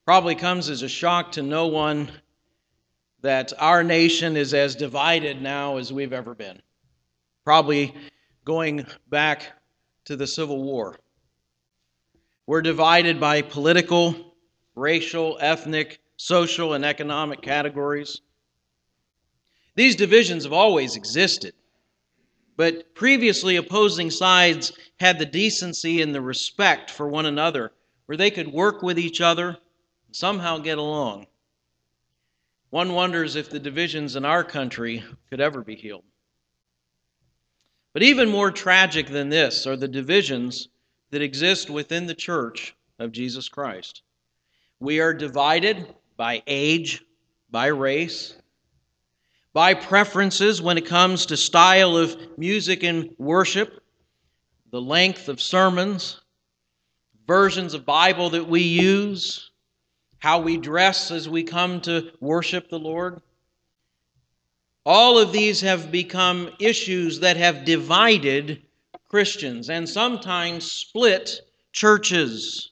Probably comes as a shock to no one that our nation is as divided now as we've ever been. Probably going back to the Civil War. We're divided by political, racial, ethnic, social, and economic categories. These divisions have always existed, but previously opposing sides had the decency and the respect for one another where they could work with each other and somehow get along. One wonders if the divisions in our country could ever be healed. But even more tragic than this are the divisions that exist within the church of Jesus Christ. We are divided by age, by race, by preferences when it comes to style of music and worship, the length of sermons, versions of Bible that we use, how we dress as we come to worship the Lord. All of these have become issues that have divided Christians and sometimes split churches.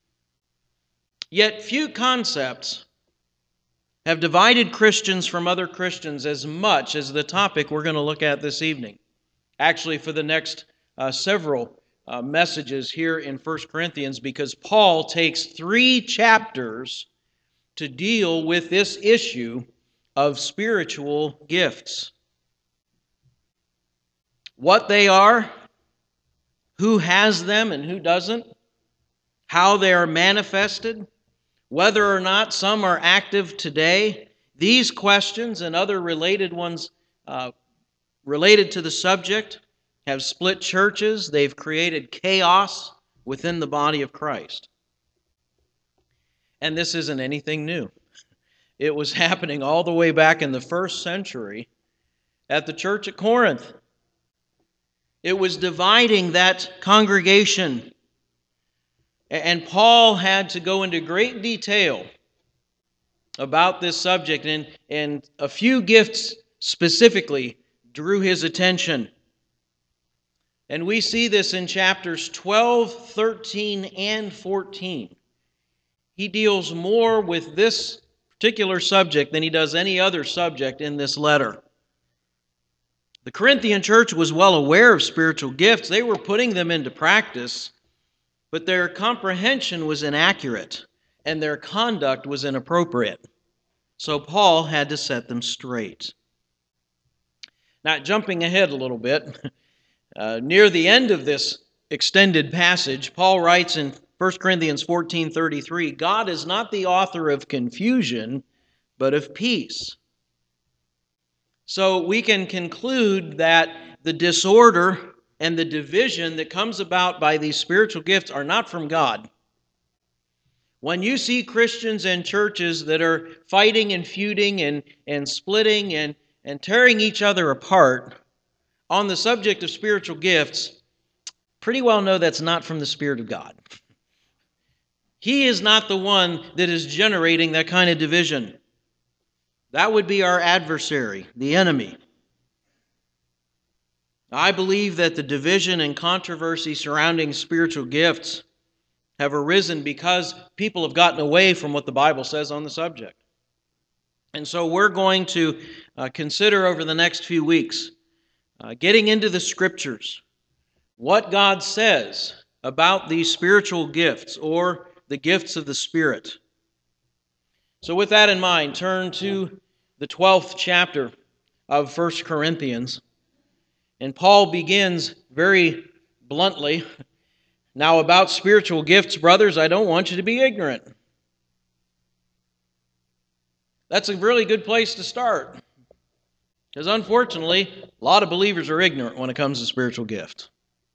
Yet few concepts have divided Christians from other Christians as much as the topic we're going to look at this evening. Actually, for the next several messages here in 1 Corinthians, because Paul takes 3 chapters to deal with this issue of spiritual gifts. What they are, who has them and who doesn't, how they are manifested, whether or not some are active today. These questions and other related ones related to the subject have split churches. They've created chaos within the body of Christ. And this isn't anything new. It was happening all the way back in the first century at the church at Corinth. It was dividing that congregation. And Paul had to go into great detail about this subject, and a few gifts specifically drew his attention. And we see this in chapters 12, 13, and 14. He deals more with this particular subject than he does any other subject in this letter. The Corinthian church was well aware of spiritual gifts. They were putting them into practice, but their comprehension was inaccurate and their conduct was inappropriate. So Paul had to set them straight. Now, jumping ahead a little bit, near the end of this extended passage, Paul writes in 1 Corinthians 14:33, God is not the author of confusion, but of peace. So we can conclude that the disorder and the division that comes about by these spiritual gifts are not from God. When you see Christians and churches that are fighting and feuding and splitting and tearing each other apart on the subject of spiritual gifts, pretty well know that's not from the Spirit of God. He is not the one that is generating that kind of division. That would be our adversary, the enemy. I believe that the division and controversy surrounding spiritual gifts have arisen because people have gotten away from what the Bible says on the subject. And so we're going to consider over the next few weeks, getting into the Scriptures, what God says about these spiritual gifts or the gifts of the Spirit. So with that in mind, turn to the 12th chapter of 1 Corinthians. And Paul begins very bluntly, now about spiritual gifts, brothers, I don't want you to be ignorant. That's a really good place to start. Because unfortunately, a lot of believers are ignorant when it comes to spiritual gifts.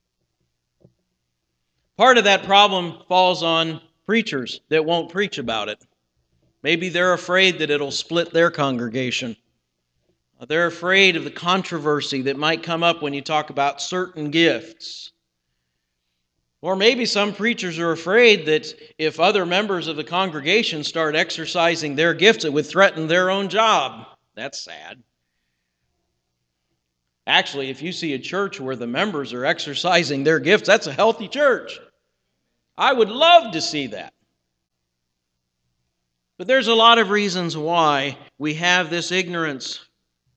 Part of that problem falls on preachers that won't preach about it. Maybe they're afraid that it'll split their congregation. They're afraid of the controversy that might come up when you talk about certain gifts. Or maybe some preachers are afraid that if other members of the congregation start exercising their gifts, it would threaten their own job. That's sad. Actually, if you see a church where the members are exercising their gifts, that's a healthy church. I would love to see that. But there's a lot of reasons why we have this ignorance.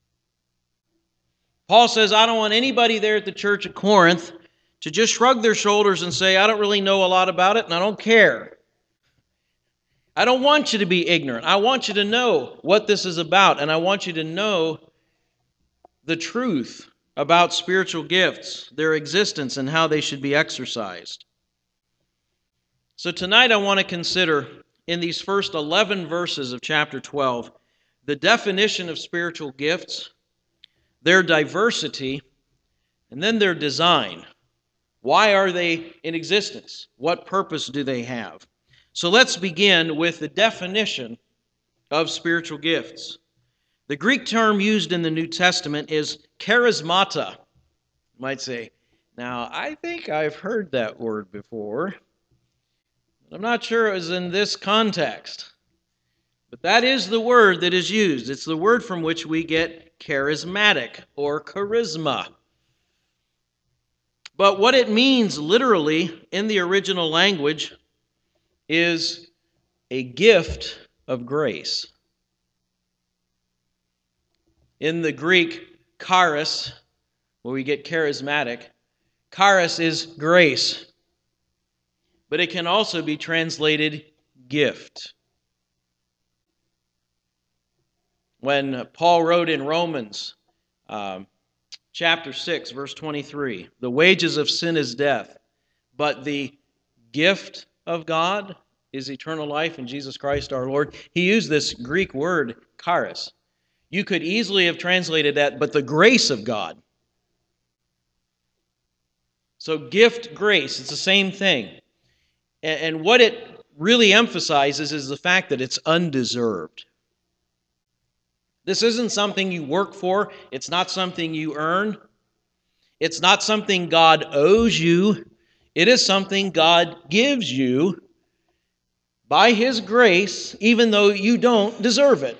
Paul says, I don't want anybody there at the church at Corinth to just shrug their shoulders and say, I don't really know a lot about it and I don't care. I don't want you to be ignorant. I want you to know what this is about, and I want you to know the truth about spiritual gifts, their existence, and how they should be exercised. So tonight I want to consider, in these first 11 verses of chapter 12, the definition of spiritual gifts, their diversity, and then their design. Why are they in existence? What purpose do they have? So let's begin with the definition of spiritual gifts. The Greek term used in the New Testament is charismata. You might say, now I think I've heard that word before. I'm not sure it was in this context. But that is the word that is used. It's the word from which we get charismatic or charisma. But what it means literally in the original language is a gift of grace. In the Greek, charis, where we get charismatic, charis is grace. But it can also be translated gift. When Paul wrote in Romans chapter 6, verse 23, the wages of sin is death, but the gift of God is eternal life in Jesus Christ our Lord. He used this Greek word, charis. You could easily have translated that, but the grace of God. So gift, grace, it's the same thing. And what it really emphasizes is the fact that it's undeserved. This isn't something you work for. It's not something you earn. It's not something God owes you. It is something God gives you by His grace, even though you don't deserve it.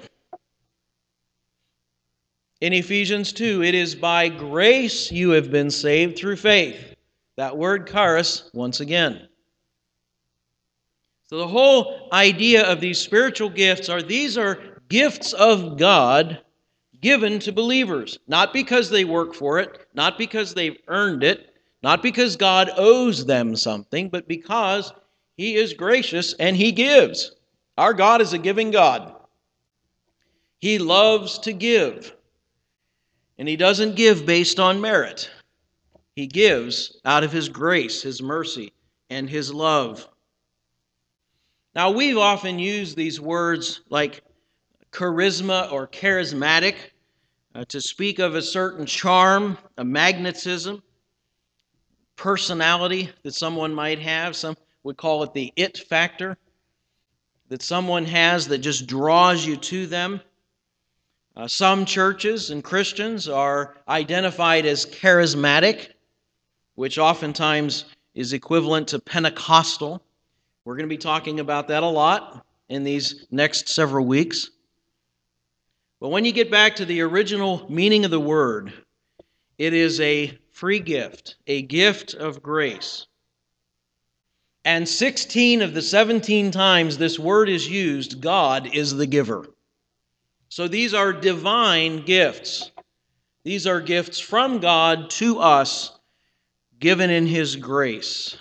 In Ephesians 2, it is by grace you have been saved through faith. That word charis, once again. So the whole idea of these spiritual gifts these are gifts of God given to believers. Not because they work for it, not because they've earned it, not because God owes them something, but because He is gracious and He gives. Our God is a giving God. He loves to give. And He doesn't give based on merit. He gives out of His grace, His mercy, and His love. Now, we've often used these words like charisma or charismatic to speak of a certain charm, a magnetism, personality that someone might have. Some would call it the it factor that someone has that just draws you to them. Some churches and Christians are identified as charismatic, which oftentimes is equivalent to Pentecostal. We're going to be talking about that a lot in these next several weeks. But when you get back to the original meaning of the word, it is a free gift, a gift of grace. And 16 of the 17 times this word is used, God is the giver. So these are divine gifts. These are gifts from God to us, given in His grace.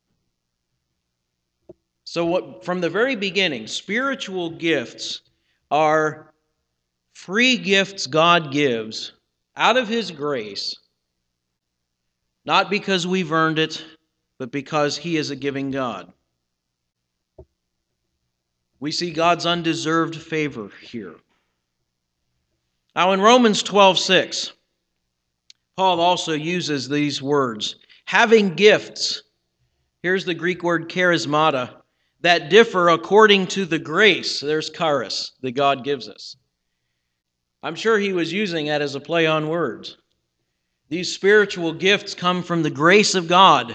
So from the very beginning, spiritual gifts are free gifts God gives out of His grace, not because we've earned it, but because He is a giving God. We see God's undeserved favor here. Now in Romans 12:6, Paul also uses these words, having gifts, here's the Greek word charismata, that differ according to the grace, there's charis, that God gives us. I'm sure he was using that as a play on words. These spiritual gifts come from the grace of God.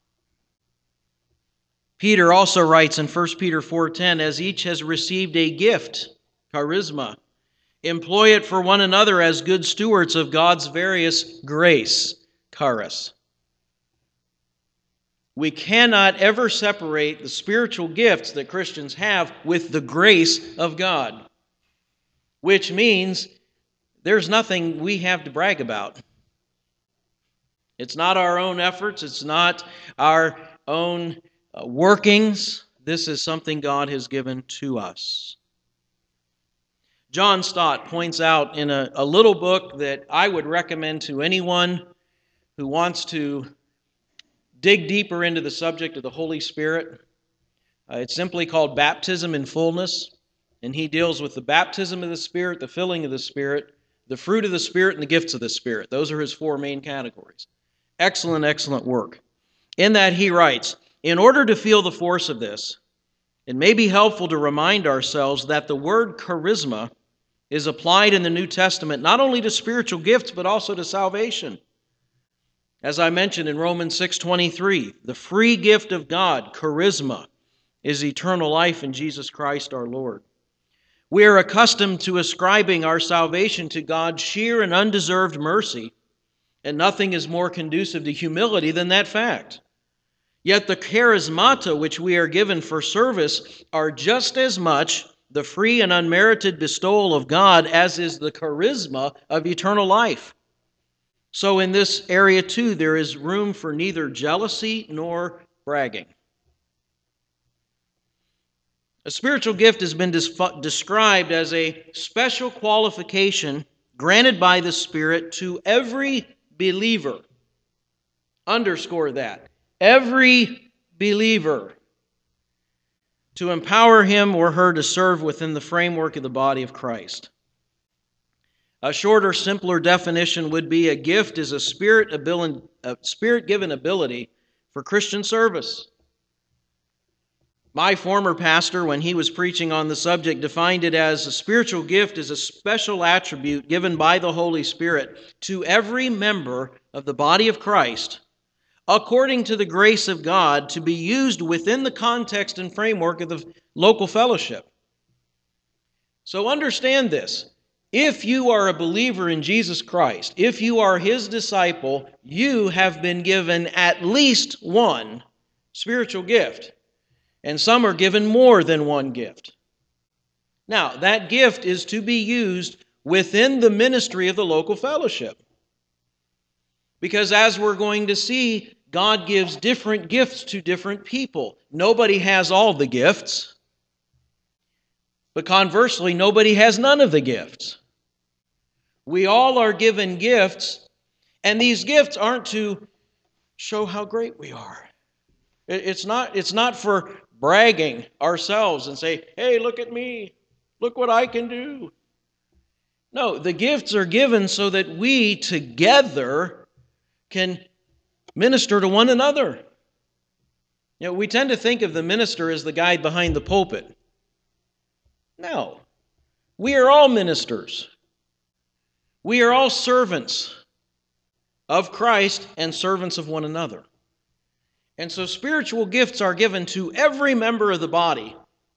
Peter also writes in 1 Peter 4:10, as each has received a gift, charisma, employ it for one another as good stewards of God's various grace, charis. We cannot ever separate the spiritual gifts that Christians have with the grace of God, which means there's nothing we have to brag about. It's not our own efforts. It's not our own workings. This is something God has given to us. John Stott points out in a little book that I would recommend to anyone who wants to dig deeper into the subject of the Holy Spirit. It's simply called Baptism in Fullness, and he deals with the baptism of the Spirit, the filling of the Spirit, the fruit of the Spirit, and the gifts of the Spirit. Those are his four main categories. Excellent, excellent work. In that he writes, in order to feel the force of this, it may be helpful to remind ourselves that the word charisma is applied in the New Testament not only to spiritual gifts, but also to salvation. As I mentioned in Romans 6:23, the free gift of God, charisma, is eternal life in Jesus Christ our Lord. We are accustomed to ascribing our salvation to God's sheer and undeserved mercy, and nothing is more conducive to humility than that fact. Yet the charismata which we are given for service are just as much the free and unmerited bestowal of God as is the charisma of eternal life. So in this area too, there is room for neither jealousy nor bragging. A spiritual gift has been described as a special qualification granted by the Spirit to every believer. Underscore that. Every believer, to empower him or her to serve within the framework of the body of Christ. A shorter, simpler definition would be a gift is a spirit-given ability for Christian service. My former pastor, when he was preaching on the subject, defined it as a spiritual gift is a special attribute given by the Holy Spirit to every member of the body of Christ, according to the grace of God, to be used within the context and framework of the local fellowship. So understand this. If you are a believer in Jesus Christ, if you are His disciple, you have been given at least one spiritual gift. And some are given more than one gift. Now, that gift is to be used within the ministry of the local fellowship. Because as we're going to see, God gives different gifts to different people. Nobody has all the gifts. But conversely, nobody has none of the gifts. We all are given gifts, and these gifts aren't to show how great we are. It's not for bragging ourselves and say, hey, look at me. Look what I can do. No, the gifts are given so that we together can minister to one another. You know, we tend to think of the minister as the guy behind the pulpit. No, we are all ministers. We are all servants of Christ and servants of one another. And so spiritual gifts are given to every member of the body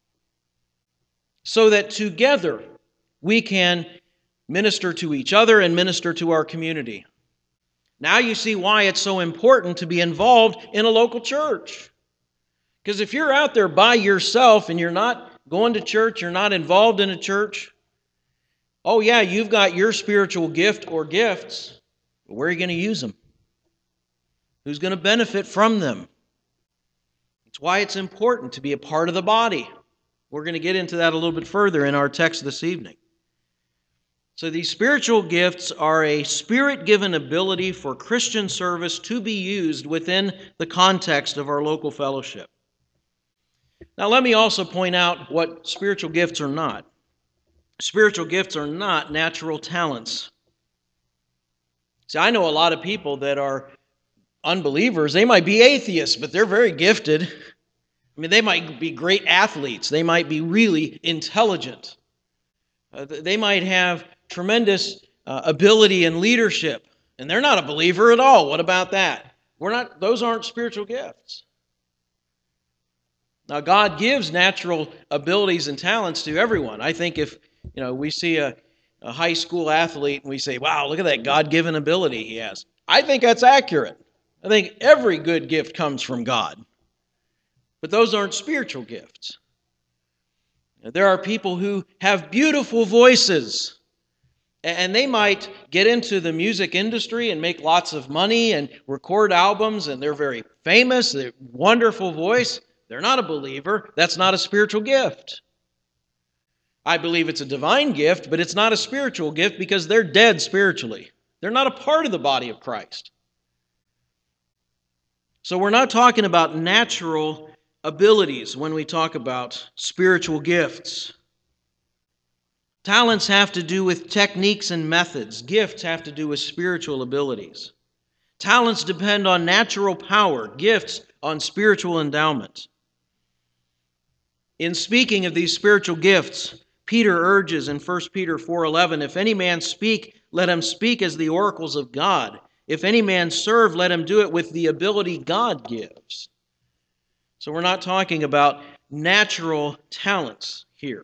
so that together we can minister to each other and minister to our community. Now you see why it's so important to be involved in a local church. Because if you're out there by yourself and you're not going to church, you're not involved in a church, oh yeah, you've got your spiritual gift or gifts, but where are you going to use them? Who's going to benefit from them? It's why it's important to be a part of the body. We're going to get into that a little bit further in our text this evening. So these spiritual gifts are a Spirit-given ability for Christian service to be used within the context of our local fellowship. Now let me also point out what spiritual gifts are not. Spiritual gifts are not natural talents. See, I know a lot of people that are unbelievers. They might be atheists, but they're very gifted. I mean, they might be great athletes. They might be really intelligent. They might have tremendous ability and leadership, and they're not a believer at all. What about that? Those aren't spiritual gifts. Now, God gives natural abilities and talents to everyone. I think if we see a high school athlete and we say, wow, look at that God-given ability he has. I think that's accurate. I think every good gift comes from God. But those aren't spiritual gifts. There are people who have beautiful voices, and they might get into the music industry and make lots of money and record albums, and they're very famous, they're wonderful voice. They're not a believer. That's not a spiritual gift. I believe it's a divine gift, but it's not a spiritual gift because they're dead spiritually. They're not a part of the body of Christ. So we're not talking about natural abilities when we talk about spiritual gifts. Talents have to do with techniques and methods. Gifts have to do with spiritual abilities. Talents depend on natural power. Gifts on spiritual endowment. In speaking of these spiritual gifts, Peter urges in 1 Peter 4:11, "If any man speak, let him speak as the oracles of God. If any man serve, let him do it with the ability God gives." So we're not talking about natural talents here.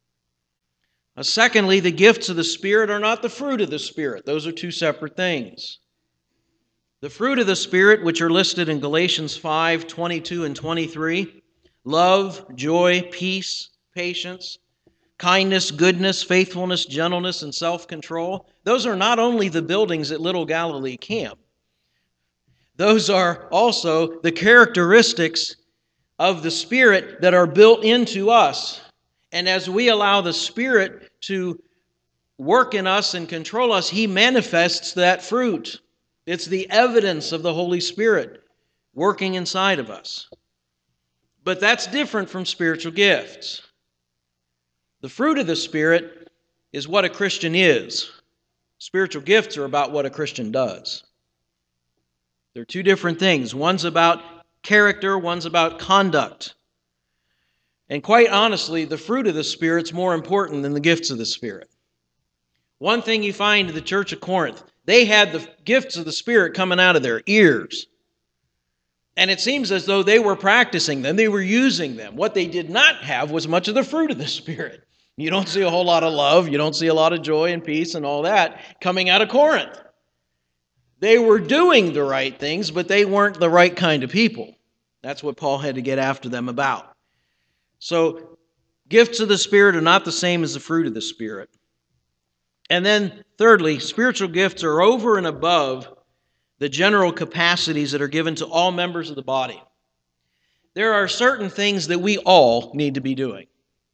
Secondly, the gifts of the Spirit are not the fruit of the Spirit. Those are two separate things. The fruit of the Spirit, which are listed in Galatians 5:22 and 23, love, joy, peace, patience, kindness, goodness, faithfulness, gentleness, and self-control. Those are not only the buildings at Little Galilee Camp. Those are also the characteristics of the Spirit that are built into us. And as we allow the Spirit to work in us and control us, He manifests that fruit. It's the evidence of the Holy Spirit working inside of us. But that's different from spiritual gifts. The fruit of the Spirit is what a Christian is. Spiritual gifts are about what a Christian does. They're two different things. One's about character, one's about conduct. And quite honestly, the fruit of the Spirit's more important than the gifts of the Spirit. One thing you find in the church of Corinth, they had the gifts of the Spirit coming out of their ears. And it seems as though they were practicing them, they were using them. What they did not have was much of the fruit of the Spirit. You don't see a whole lot of love, you don't see a lot of joy and peace and all that coming out of Corinth. They were doing the right things, but they weren't the right kind of people. That's what Paul had to get after them about. So, gifts of the Spirit are not the same as the fruit of the Spirit. And then, thirdly, spiritual gifts are over and above the general capacities that are given to all members of the body. There are certain things that we all need to be doing.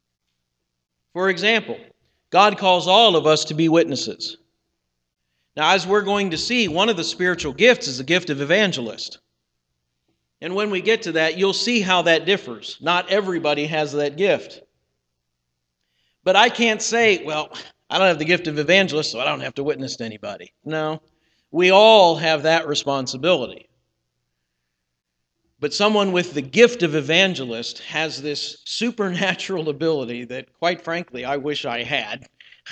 For example, God calls all of us to be witnesses. Now, as we're going to see, one of the spiritual gifts is the gift of evangelist. And when we get to that, you'll see how that differs. Not everybody has that gift. But I can't say, well, I don't have the gift of evangelist, so I don't have to witness to anybody. No, we all have that responsibility. But someone with the gift of evangelist has this supernatural ability that, quite frankly, I wish I had,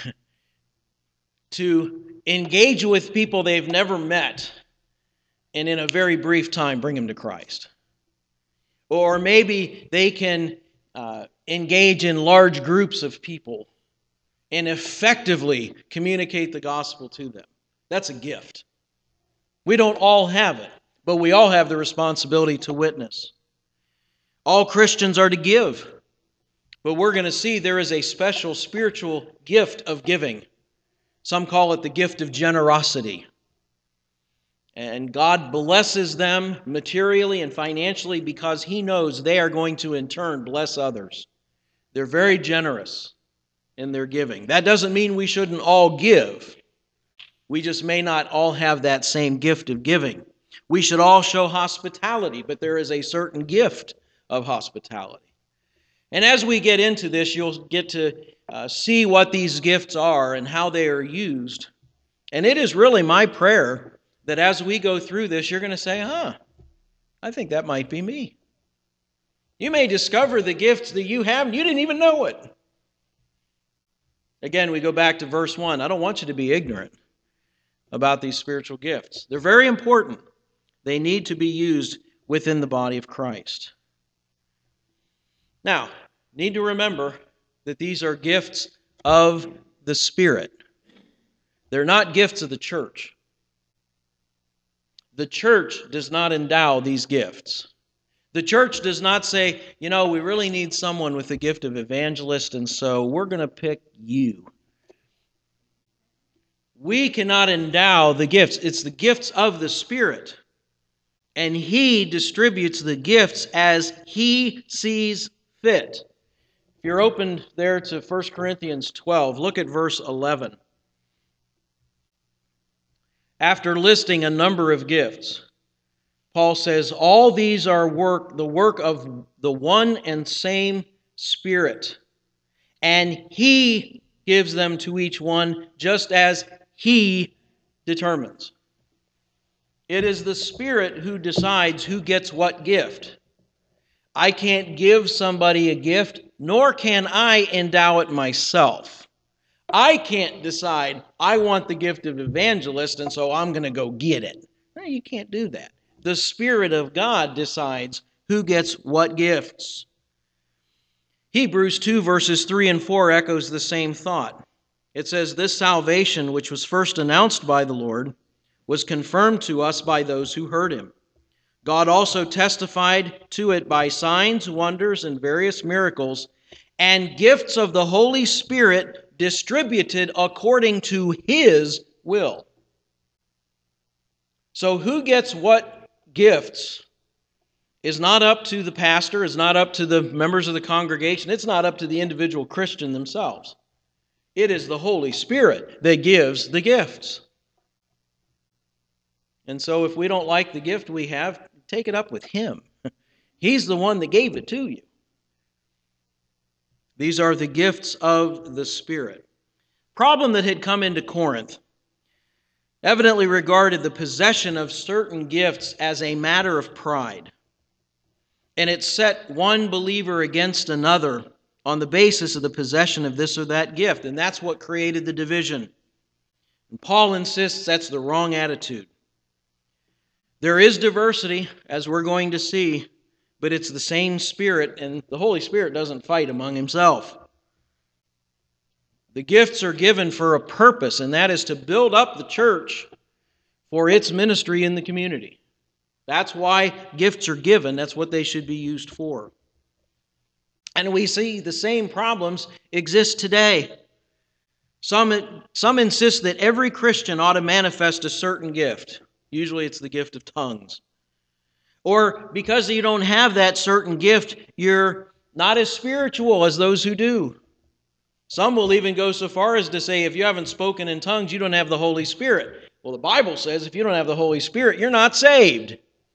to engage with people they've never met and in a very brief time bring them to Christ. Or maybe they can engage in large groups of people and effectively communicate the gospel to them. That's a gift. We don't all have it, but we all have the responsibility to witness. All Christians are to give, but we're going to see there is a special spiritual gift of giving. Some call it the gift of generosity. And God blesses them materially and financially because He knows they are going to in turn bless others. They're very generous in their giving. That doesn't mean we shouldn't all give. We just may not all have that same gift of giving. We should all show hospitality, but there is a certain gift of hospitality. And as we get into this, you'll get to see what these gifts are and how they are used. And it is really my prayer that as we go through this, you're going to say, I think that might be me. You may discover the gifts that you have and you didn't even know it. Again, we go back to verse 1. I don't want you to be ignorant about these spiritual gifts. They're very important. They need to be used within the body of Christ. Now, need to remember that these are gifts of the Spirit. They're not gifts of the church. The church does not endow these gifts. The church does not say, we really need someone with the gift of evangelist, and so we're going to pick you. We cannot endow the gifts. It's the gifts of the Spirit. And He distributes the gifts as He sees fit. If you're opened there to 1 Corinthians 12, look at verse 11. After listing a number of gifts, Paul says, all these are the work of the one and same Spirit, and He gives them to each one just as He determines. It is the Spirit who decides who gets what gift. I can't give somebody a gift, nor can I endow it myself. I can't decide, I want the gift of evangelist, and so I'm going to go get it. No, you can't do that. The Spirit of God decides who gets what gifts. Hebrews 2 verses 3 and 4 echoes the same thought. It says, this salvation, which was first announced by the Lord, was confirmed to us by those who heard Him. God also testified to it by signs, wonders, and various miracles, and gifts of the Holy Spirit distributed according to His will. So who gets what gifts is not up to the pastor, is not up to the members of the congregation, it's not up to the individual Christian themselves. It is the Holy Spirit that gives the gifts. And so if we don't like the gift we have, take it up with Him. He's the one that gave it to you. These are the gifts of the Spirit. Problem that had come into Corinth evidently regarded the possession of certain gifts as a matter of pride. And it set one believer against another on the basis of the possession of this or that gift. And that's what created the division. And Paul insists that's the wrong attitude. There is diversity, as we're going to see, but it's the same Spirit, and the Holy Spirit doesn't fight among Himself. The gifts are given for a purpose, and that is to build up the church for its ministry in the community. That's why gifts are given. That's what they should be used for. And we see the same problems exist today. Some insist that every Christian ought to manifest a certain gift. Usually it's the gift of tongues. Or because you don't have that certain gift, you're not as spiritual as those who do. Some will even go so far as to say if you haven't spoken in tongues, you don't have the Holy Spirit. Well, the Bible says if you don't have the Holy Spirit, you're not saved.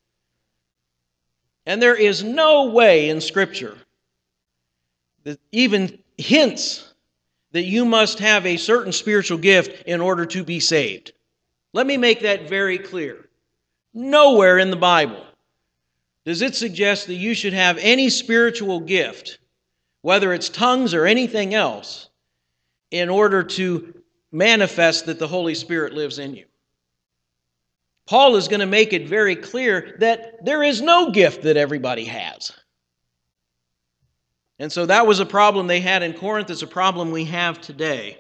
And there is no way in Scripture that even hints that you must have a certain spiritual gift in order to be saved. Let me make that very clear. Nowhere in the Bible does it suggest that you should have any spiritual gift, whether it's tongues or anything else, in order to manifest that the Holy Spirit lives in you. Paul is going to make it very clear that there is no gift that everybody has. And so that was a problem they had in Corinth. It's a problem we have today.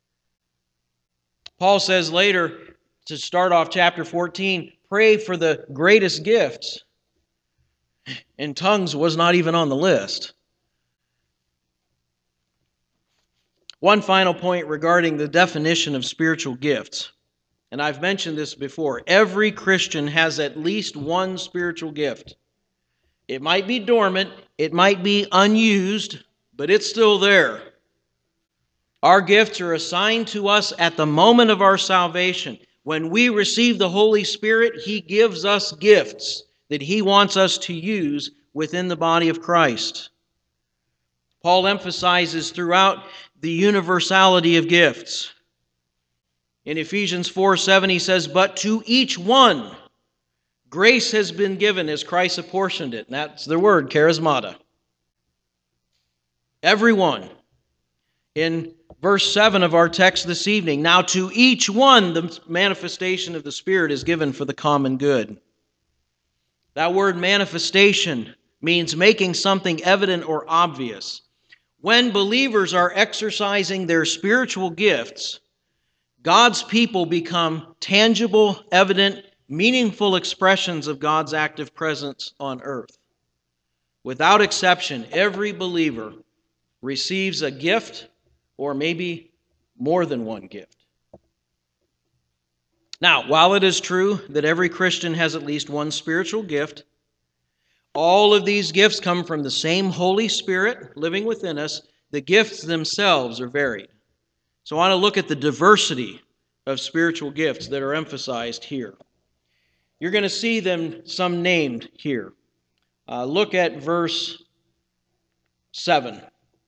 Paul says later, to start off chapter 14, pray for the greatest gifts. And tongues was not even on the list. One final point regarding the definition of spiritual gifts. And I've mentioned this before. Every Christian has at least one spiritual gift. It might be dormant, it might be unused, but it's still there. Our gifts are assigned to us at the moment of our salvation. When we receive the Holy Spirit, He gives us gifts that He wants us to use within the body of Christ. Paul emphasizes throughout the universality of gifts. In Ephesians 4:7 he says, but to each one grace has been given as Christ apportioned it. And that's the word, charismata. Everyone. In verse 7 of our text this evening, now to each one the manifestation of the Spirit is given for the common good. That word manifestation means making something evident or obvious. When believers are exercising their spiritual gifts, God's people become tangible, evident, meaningful expressions of God's active presence on earth. Without exception, every believer receives a gift, or maybe more than one gift. Now, while it is true that every Christian has at least one spiritual gift, all of these gifts come from the same Holy Spirit living within us. The gifts themselves are varied. So I want to look at the diversity of spiritual gifts that are emphasized here. You're going to see them, some named here. Look at verse 7.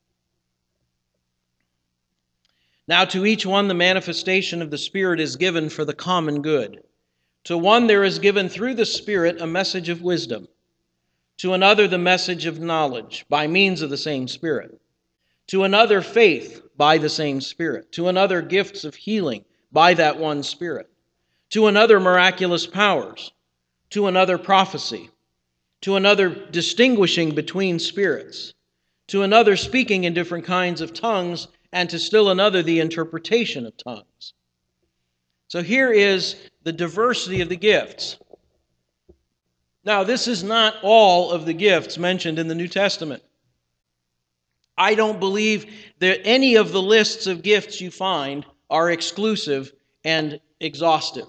Now to each one the manifestation of the Spirit is given for the common good. To one there is given through the Spirit a message of wisdom. To another the message of knowledge by means of the same Spirit. To another faith by the same Spirit. To another gifts of healing by that one Spirit. To another miraculous powers. To another prophecy. To another distinguishing between spirits. To another speaking in different kinds of tongues, and to still another the interpretation of tongues. So here is the diversity of the gifts. Now, this is not all of the gifts mentioned in the New Testament. I don't believe that any of the lists of gifts you find are exclusive and exhaustive.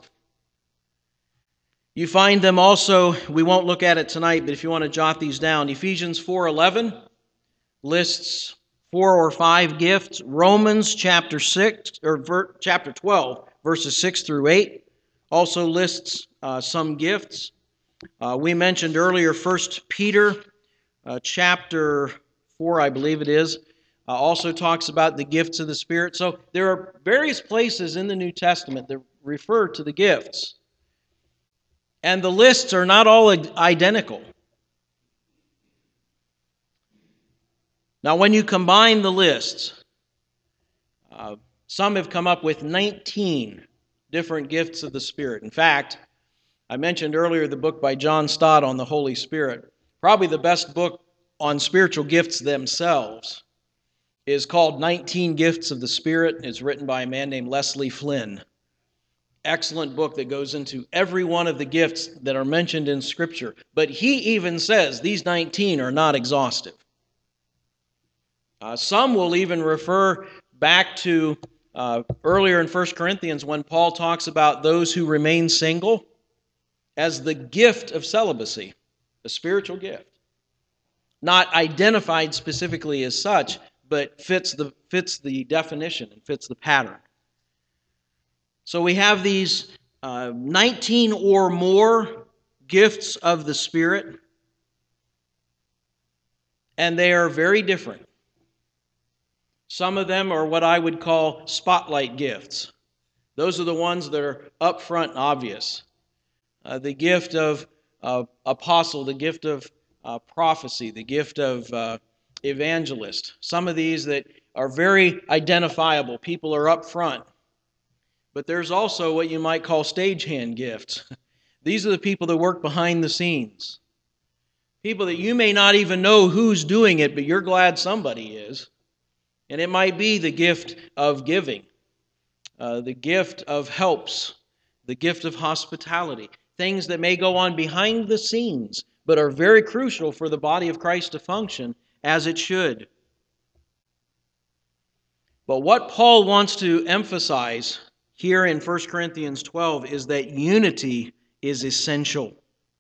You find them also, we won't look at it tonight, but if you want to jot these down, Ephesians 4:11 lists 4 or 5 gifts. Romans chapter 12, verses 6 through 8, also lists some gifts. We mentioned earlier 1 Peter chapter 4, I believe it is, also talks about the gifts of the Spirit. So there are various places in the New Testament that refer to the gifts. And the lists are not all identical. Now, when you combine the lists, some have come up with 19 different gifts of the Spirit. In fact, I mentioned earlier the book by John Stott on the Holy Spirit. Probably the best book on spiritual gifts themselves is called 19 Gifts of the Spirit. It's written by a man named Leslie Flynn. Excellent book that goes into every one of the gifts that are mentioned in Scripture. But he even says these 19 are not exhaustive. Some will even refer back to earlier in 1 Corinthians when Paul talks about those who remain single as the gift of celibacy, a spiritual gift. Not identified specifically as such, but fits the definition and fits the pattern. So we have these 19 or more gifts of the Spirit, and they are very different. Some of them are what I would call spotlight gifts. Those are the ones that are up front and obvious. The gift of apostle, the gift of prophecy, the gift of evangelist. Some of these that are very identifiable. People are up front. But there's also what you might call stagehand gifts. These are the people that work behind the scenes. People that you may not even know who's doing it, but you're glad somebody is. And it might be the gift of giving, the gift of helps, the gift of hospitality, things that may go on behind the scenes, but are very crucial for the body of Christ to function as it should. But what Paul wants to emphasize here in 1 Corinthians 12 is that unity is essential.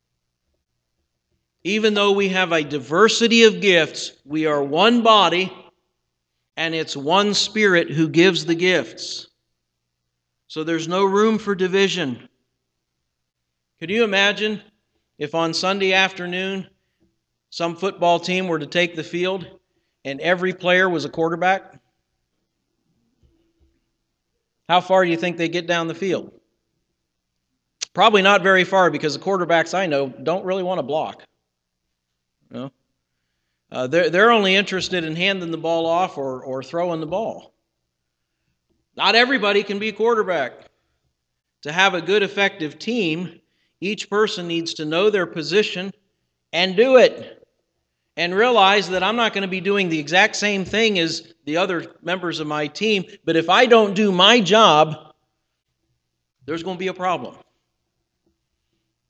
Even though we have a diversity of gifts, we are one body, and it's one Spirit who gives the gifts. So there's no room for division. Could you imagine if on Sunday afternoon some football team were to take the field and every player was a quarterback? How far do you think they get down the field? Probably not very far, because the quarterbacks I know don't really want to block. You know? They're only interested in handing the ball off or throwing the ball. Not everybody can be a quarterback. To have a good, effective team, each person needs to know their position and do it. And realize that I'm not going to be doing the exact same thing as the other members of my team, but if I don't do my job, there's going to be a problem.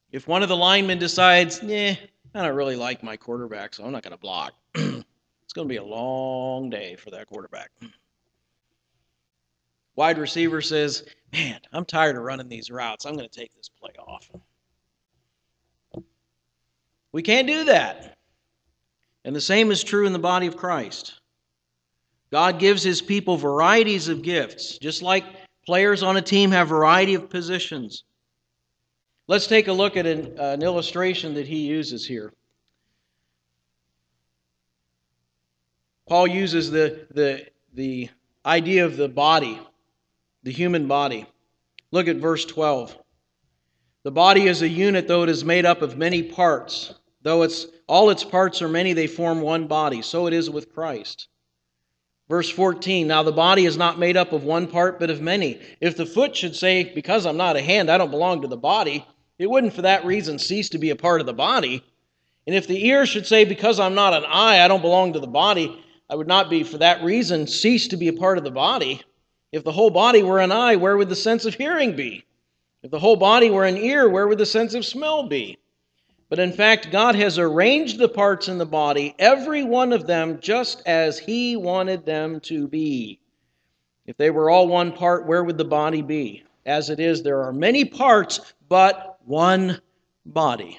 If one of the linemen decides, I don't really like my quarterback, so I'm not going to block, it's going to be a long day for that quarterback. Wide receiver says, man, I'm tired of running these routes. I'm going to take this play off. We can't do that. And the same is true in the body of Christ. God gives His people varieties of gifts, just like players on a team have a variety of positions. Let's take a look at an illustration that he uses here. Paul uses the idea of the body, the human body. Look at verse 12. The body is a unit, though it is made up of many parts. Though all its parts are many, they form one body. So it is with Christ. Verse 14, now the body is not made up of one part, but of many. If the foot should say, because I'm not a hand, I don't belong to the body, it wouldn't for that reason cease to be a part of the body. And if the ear should say, because I'm not an eye, I don't belong to the body, I would not be for that reason cease to be a part of the body. If the whole body were an eye, where would the sense of hearing be? If the whole body were an ear, where would the sense of smell be? But in fact, God has arranged the parts in the body, every one of them, just as He wanted them to be. If they were all one part, where would the body be? As it is, there are many parts, but one body.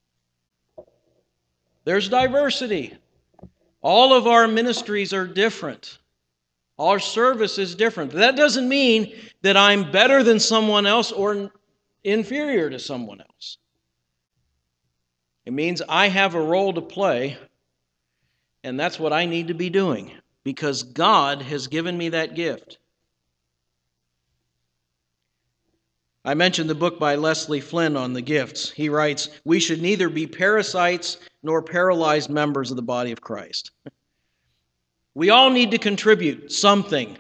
There's diversity. All of our ministries are different. Our service is different. That doesn't mean that I'm better than someone else or inferior to someone else. It means I have a role to play, and that's what I need to be doing, because God has given me that gift. I mentioned the book by Leslie Flynn on the gifts. He writes, we should neither be parasites nor paralyzed members of the body of Christ. We all need to contribute something.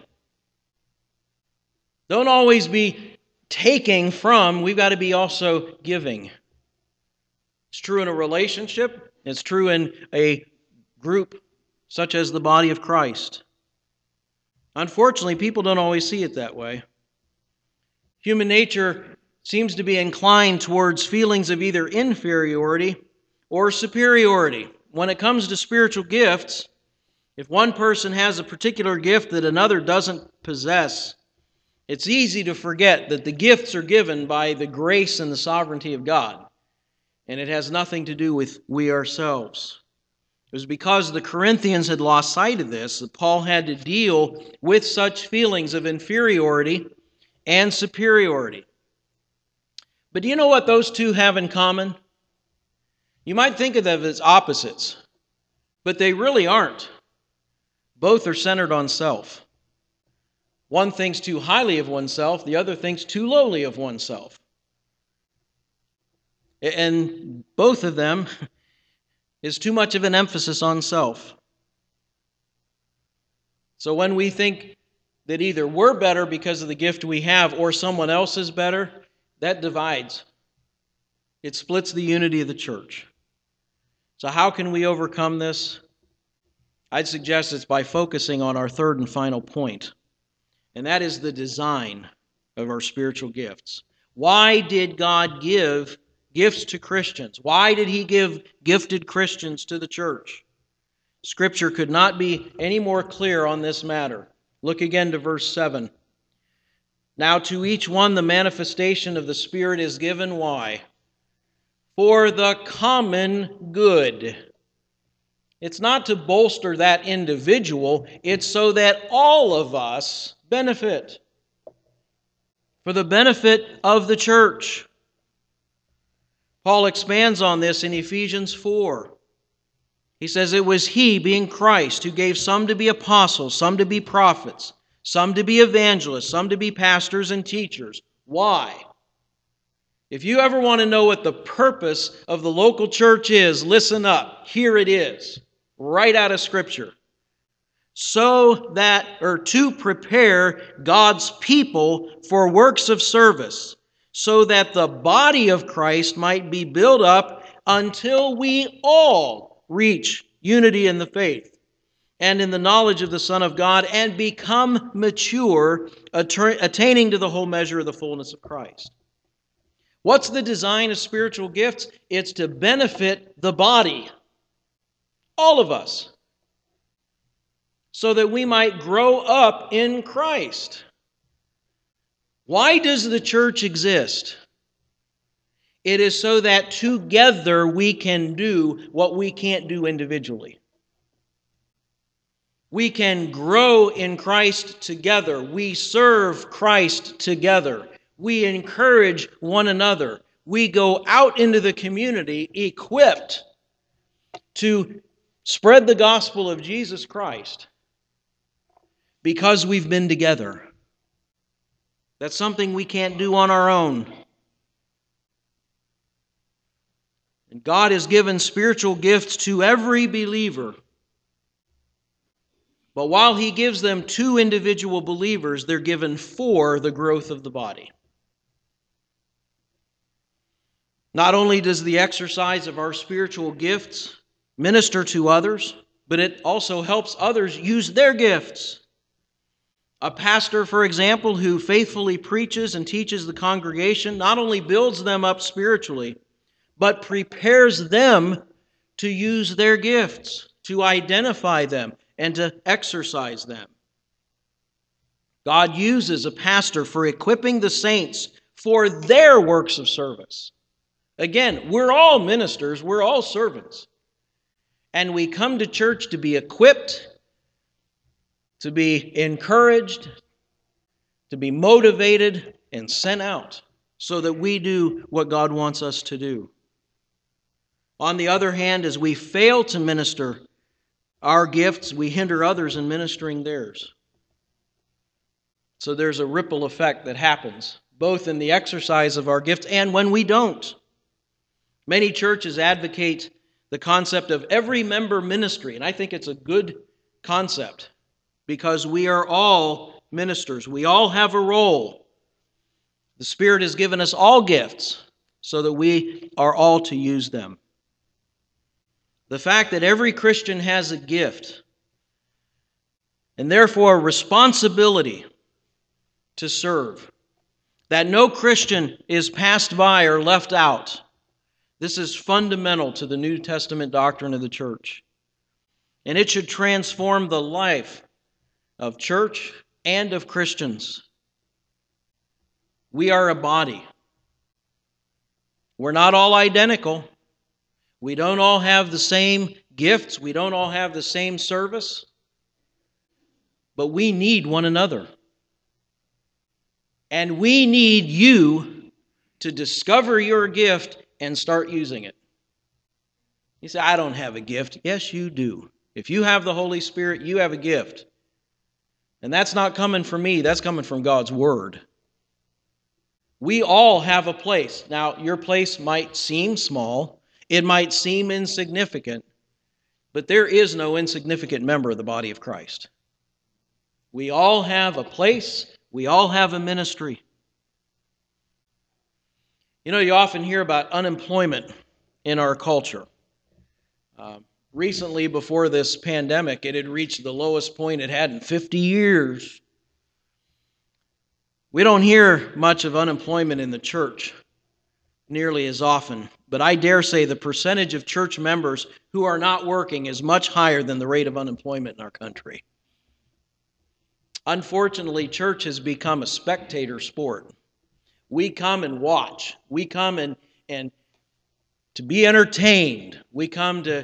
Don't always be taking from, we've got to be also giving. It's true in a relationship. It's true in a group such as the body of Christ. Unfortunately, people don't always see it that way. Human nature seems to be inclined towards feelings of either inferiority or superiority. When it comes to spiritual gifts, if one person has a particular gift that another doesn't possess, it's easy to forget that the gifts are given by the grace and the sovereignty of God. And it has nothing to do with we ourselves. It was because the Corinthians had lost sight of this that Paul had to deal with such feelings of inferiority and superiority. But do you know what those two have in common? You might think of them as opposites, but they really aren't. Both are centered on self. One thinks too highly of oneself, the other thinks too lowly of oneself. And both of them is too much of an emphasis on self. So when we think that either we're better because of the gift we have or someone else is better, that divides. It splits the unity of the church. So how can we overcome this? I'd suggest it's by focusing on our third and final point, and that is the design of our spiritual gifts. Why did God give gifts to Christians? Why did He give gifted Christians to the church? Scripture could not be any more clear on this matter. Look again to verse 7. Now to each one the manifestation of the Spirit is given. Why? For the common good. It's not to bolster that individual, it's so that all of us benefit. For the benefit of the church. Paul expands on this in Ephesians 4. He says, it was He, being Christ, who gave some to be apostles, some to be prophets, some to be evangelists, some to be pastors and teachers. Why? If you ever want to know what the purpose of the local church is, listen up. Here it is, right out of Scripture. So that, or to prepare God's people for works of service, so that the body of Christ might be built up until we all reach unity in the faith and in the knowledge of the Son of God and become mature, attaining to the whole measure of the fullness of Christ. What's the design of spiritual gifts? It's to benefit the body, all of us, so that we might grow up in Christ. Why does the church exist? It is so that together we can do what we can't do individually. We can grow in Christ together. We serve Christ together. We encourage one another. We go out into the community equipped to spread the gospel of Jesus Christ because we've been together. That's something we can't do on our own. And God has given spiritual gifts to every believer. But while He gives them to individual believers, they're given for the growth of the body. Not only does the exercise of our spiritual gifts minister to others, but it also helps others use their gifts. A pastor, for example, who faithfully preaches and teaches the congregation not only builds them up spiritually, but prepares them to use their gifts, to identify them, and to exercise them. God uses a pastor for equipping the saints for their works of service. Again, we're all ministers, we're all servants. And we come to church to be equipped, to be encouraged, to be motivated, and sent out so that we do what God wants us to do. On the other hand, as we fail to minister our gifts, we hinder others in ministering theirs. So there's a ripple effect that happens, both in the exercise of our gifts and when we don't. Many churches advocate the concept of every member ministry, and I think it's a good concept because we are all ministers. We all have a role. The Spirit has given us all gifts so that we are all to use them. The fact that every Christian has a gift and therefore a responsibility to serve, that no Christian is passed by or left out. This is fundamental to the New Testament doctrine of the church. And it should transform the life of church and of Christians. We are a body. We're not all identical. We don't all have the same gifts. We don't all have the same service. But we need one another. And we need you to discover your gift and start using it. You say, I don't have a gift. Yes, you do. If you have the Holy Spirit, you have a gift. And that's not coming from me. That's coming from God's Word. We all have a place. Now, your place might seem small. It might seem insignificant. But there is no insignificant member of the body of Christ. We all have a place. We all have a ministry. You know, you often hear about unemployment in our culture. Recently, before this pandemic, it had reached the lowest point it had in 50 years. We don't hear much of unemployment in the church nearly as often, but I dare say the percentage of church members who are not working is much higher than the rate of unemployment in our country. Unfortunately, church has become a spectator sport. We come and watch. We come and to be entertained. We come to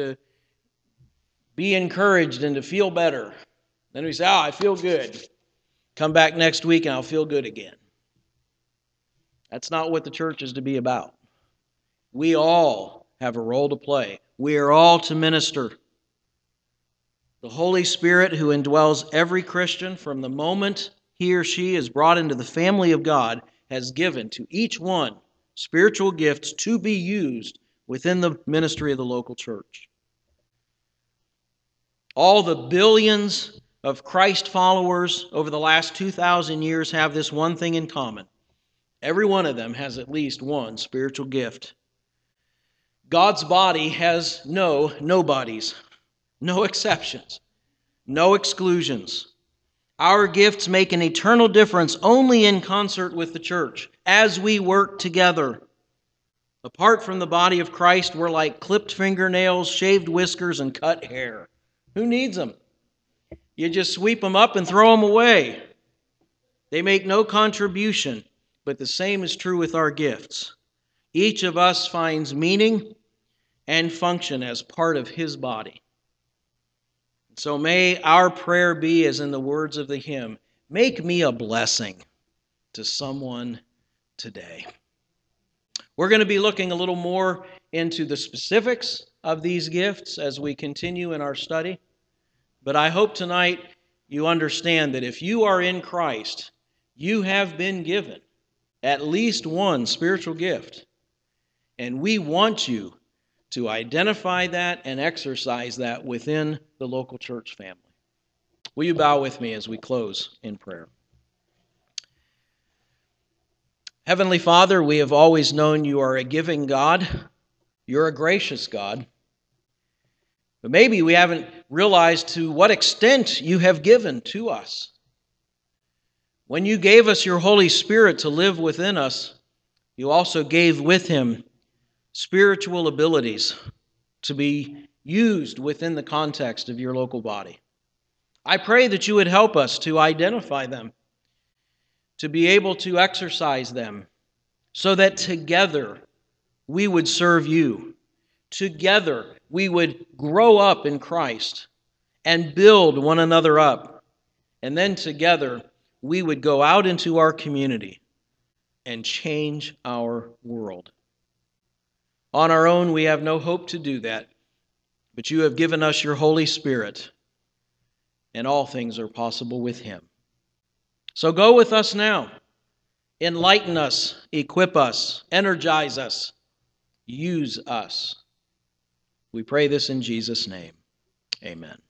be encouraged and to feel better. Then we say, I feel good. Come back next week and I'll feel good again. That's not what the church is to be about. We all have a role to play. We are all to minister. The Holy Spirit who indwells every Christian from the moment he or she is brought into the family of God has given to each one spiritual gifts to be used within the ministry of the local church. All the billions of Christ followers over the last 2,000 years have this one thing in common. Every one of them has at least one spiritual gift. God's body has no nobodies, no exceptions, no exclusions. Our gifts make an eternal difference only in concert with the church, as we work together. Apart from the body of Christ, we're like clipped fingernails, shaved whiskers, and cut hair. Who needs them? You just sweep them up and throw them away. They make no contribution, but the same is true with our gifts. Each of us finds meaning and function as part of His body. So may our prayer be, as in the words of the hymn, make me a blessing to someone today. We're going to be looking a little more into the specifics of these gifts as we continue in our study. But I hope tonight you understand that if you are in Christ, you have been given at least one spiritual gift. And we want you to identify that and exercise that within the local church family. Will you bow with me as we close in prayer? Heavenly Father, we have always known you are a giving God. You're a gracious God. But maybe we haven't realized to what extent you have given to us. When you gave us your Holy Spirit to live within us, you also gave with Him spiritual abilities to be used within the context of your local body. I pray that you would help us to identify them, to be able to exercise them, so that together we would serve you. Together we would grow up in Christ and build one another up. And then together we would go out into our community and change our world. On our own, we have no hope to do that, but you have given us your Holy Spirit, and all things are possible with Him. So go with us now. Enlighten us, equip us, energize us, use us. We pray this in Jesus' name. Amen.